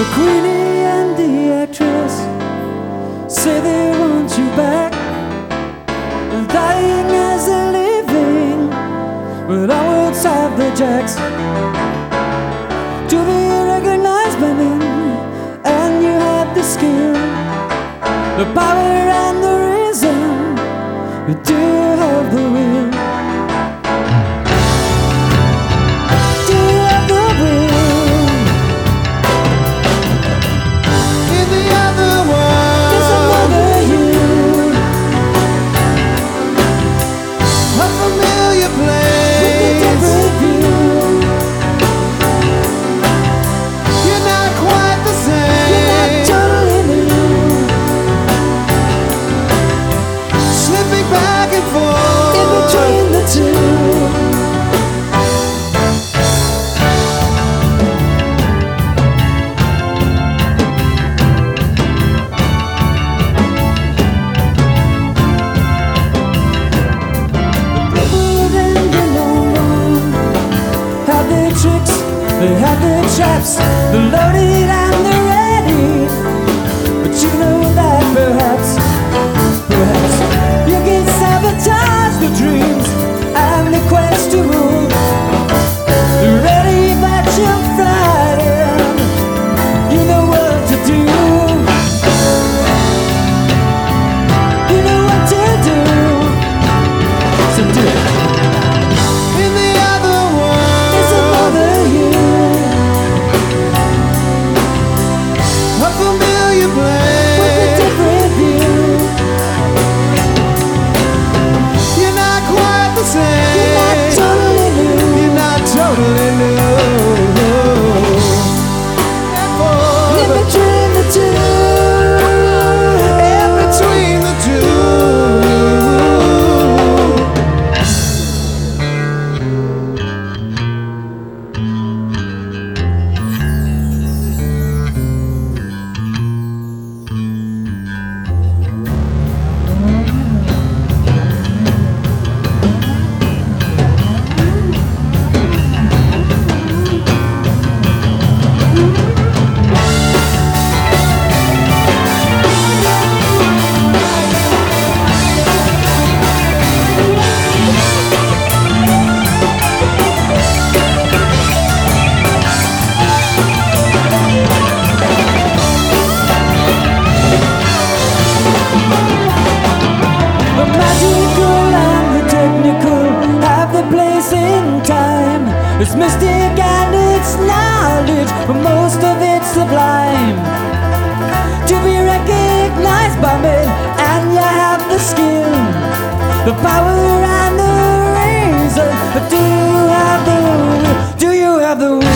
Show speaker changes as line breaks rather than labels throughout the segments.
The Queenie and the actress say they want you back, dying as they're living, but our words have the jacks to be recognized by men, and you had the skill, the power and the reason. Do you have the will? Do you have the will?
In the other world,
There's another you,
a familiar
with a
place.
different view.
You're not quite the
You're not
same.
totally new.
Slipping back and forth
In between the two. Tricks, they have their traps, the loaded and the ready. But you know that perhaps you can sabotage the dreams and the quest to rule. Ready but you're frightened, you know what to do. You know what to do, so do it.
in the other world.
It's another you,
A familiar place.
with a different view.
You're not quite the same.
You're not totally new.
You're not totally new.
In between the two.
In between the two.
The magical and the technical have their place in time. It's mystic and it's knowledge, but most of it's sublime. To be recognized by men, and you have the skill, the power and the reason. But do you have the will? Do you have the will?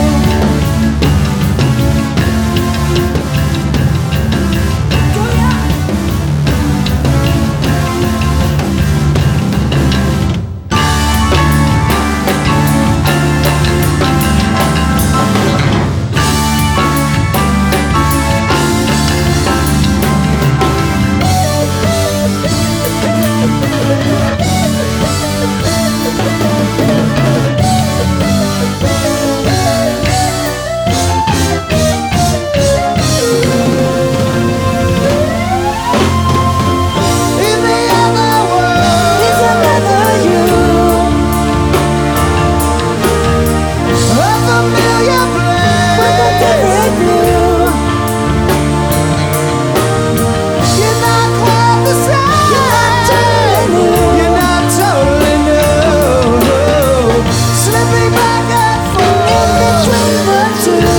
In the other world.
It's another you,
A familiar
with a
place.
different view.
You're not quite the same.
You're not totally new.
You're not totally new. Slipping back and forth.
Between the two.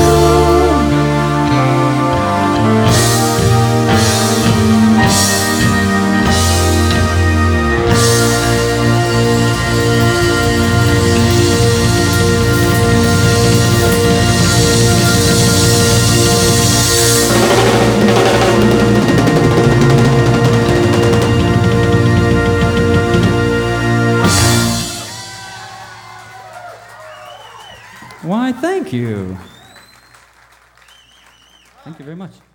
Why, thank you. Thank you very much.